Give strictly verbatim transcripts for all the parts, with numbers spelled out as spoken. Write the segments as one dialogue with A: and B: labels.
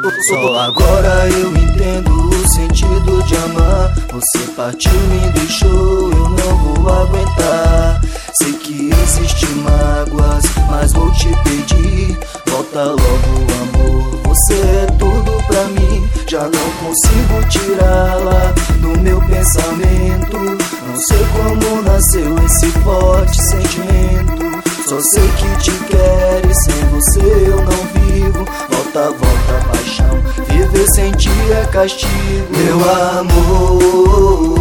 A: Só agora eu entendo o sentido de amar. Você partiu, me deixou, eu não vou aguentar. Sei que existem mágoas, mas vou te pedir, volta logo, amor. Você é tudo pra mim, já não consigo tirá-la do meu pensamento. Não sei como nasceu esse forte sentimento, só sei que te quero e sem você eu não vivo. Volta, volta, paixão, viver sem ti é castigo. Meu amor,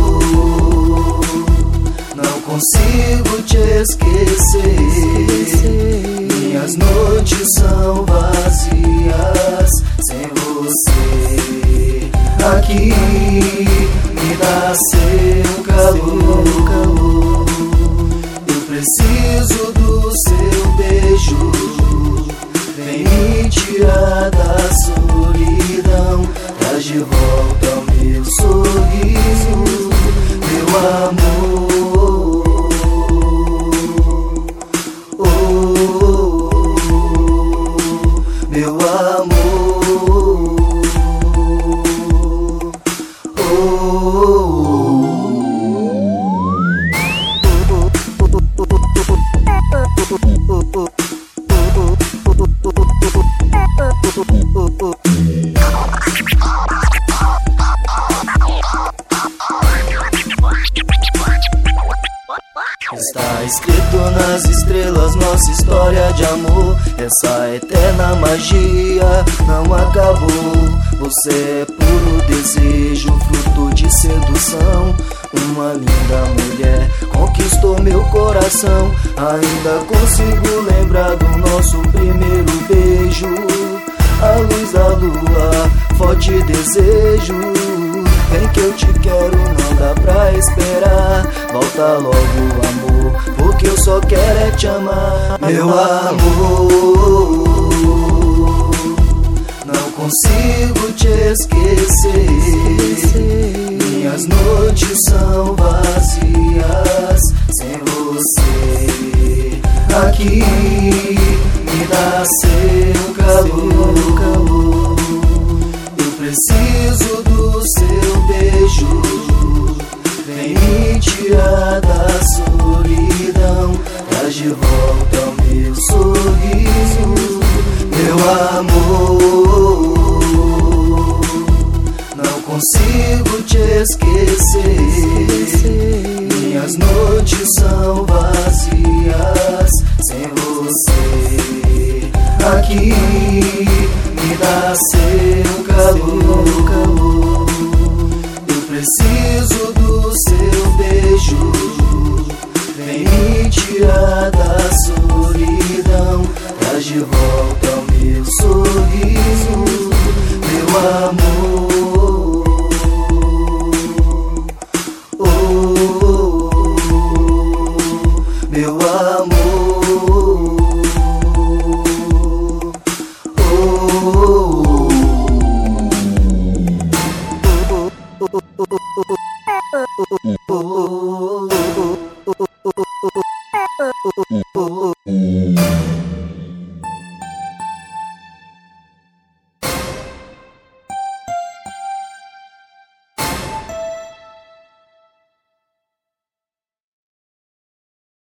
A: não consigo te esquecer. Minhas noites são vazias sem você. Aqui me dá seu calor. Eu preciso do seu beijo. Vem me tirar da solidão, traz de volta o meu sorriso. Meu amor, meu amor, oh. Está escrito nas estrelas nossa história de amor. Essa eterna magia não acabou. Você é puro desejo, fruto de sedução. Uma linda mulher conquistou meu coração. Ainda consigo lembrar do nosso primeiro beijo. A luz da lua, forte desejo. Vem que eu te quero, não dá pra esperar. Volta logo, amor, porque eu só quero é te amar. Meu amor, não consigo te esquecer. Minhas noites são vazias sem você. Aqui me dá seu calor. Eu preciso do seu beijo. Vem me tirar da solidão, traz de volta o meu sorriso. Meu amor, não consigo te esquecer. Minhas noites são vazias sem você. Aqui me dá seu calor. Eu preciso do seu beijo. Vem me tirar da solidão, traz de volta o meu sorriso. Meu amor, oh, meu amor, oh.